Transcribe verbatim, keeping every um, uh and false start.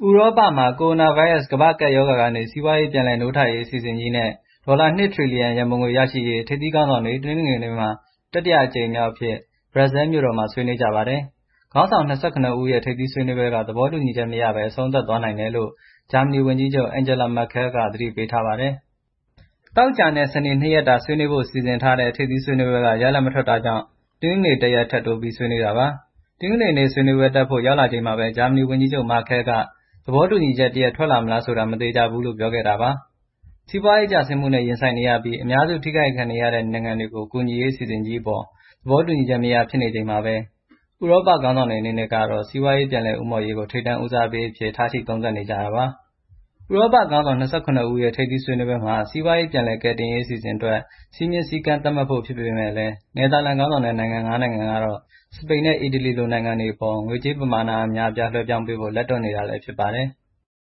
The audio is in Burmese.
ဥရောပမှာကိုရိုနာဗိုင်းရပ်စ်ကမ္ဘာ့ကပ်ရောဂါကနေစီးပွားရေးပြန်လည်နိုးထရေးအစီအစဉ်ကြီးနဲ့ဒေါ်လာနှစ်ထရီလီယံရန်ပုံငွေရရှိရေးထိပ်သီးခေါင်းဆောင်တွေတနင်္ဂနွေနေ့မှာတတိယအကြိမ်မြောက်အဖြစ်ဘရပ်ဆဲလ်မြို့တော်မှာဆွေးနွေးကြပါတယ်။ခေါင်းဆောင်၂၇ဦးရဲ့ထိပ်သီးဆွေးနွေးပွဲကသဘောတူညီချက်မရဘဲအဆုံးသတ်သွားနိုင်တယ်လို့ဂျာမနီဝန်ကြီးချုပ်အန်ဂျလာမက်ကဲလ်ကသတိပေးထားပါတယ်။သောကြာနဲ့စနေနှစ်ရက်တာဆွေးနွေးဖို့စီစဉ်ထားတဲ့ထိပ်သီးဆွေးနွေးပွဲကရလဒ်မထွက်တာကြောင့်တနင်္ဂနွေတရက်ထပ်တိုးပြီးဆွေးနွေးတာပါ။တနင်္ဂနွေနေ့ဆွေးနွေးပွဲတက်ဖို့ရောက်လာချိန်မှာပဲဂျာမနီဝန်ကြီးချုပ်မာကဲလ်ကသဘောတူညီချက်တရပ်ထွက်လာမလားဆိုတာမသေချာဘူးလို့ပြောခဲ့တာပါ။စီးပွားရေးကျဆင်းမှုနဲ့ရင်ဆိုင်နေရပြီးအများစုထိခိုက်ခံနေရတဲ့နိုင်ငံတွေကိုကူညီရေးအစီအစဉ်ကြီးအပေါ်သဘောတူညီချက်မရဖြစ်နေချိန်မှာပဲဥရောပခေါင်းဆောင်တွေအနေနဲ့ကတော့စီးပွားရေးပြန်လည်ဦးမော့ရေးကိုထိပ်တန်းဦးစားပေးအဖြစ်ထားရှိသုံးသပ်နေကြတာပါ။ဥရောပခေါင်းဆောင်၂၇ဦးရဲ့ထိပ်သီးဆွေးနွေးပွဲမှာစီးပွားရေးပြန်လည်ကယ်တင်ရေးအစီအစဉ်အတွက်စည်းမျဉ်းစည်းကမ်းသတ်မှတ်ဖို့ဖြစ်ပေမဲ့လည်းနယ်သာလန်ခေါင်းဆောင်တဲ့နိုင်ငံငါးနိုင်ငံကတော့စပိန်နဲ့အီတလီလိုနိုင်ငံတွေအပေါ်ငွေကြေးပမာဏအများအပြားလွှဲပြောင်းပေးဖို့လက်တွန့်နေတာလည်းဖြစ်ပါတယ်။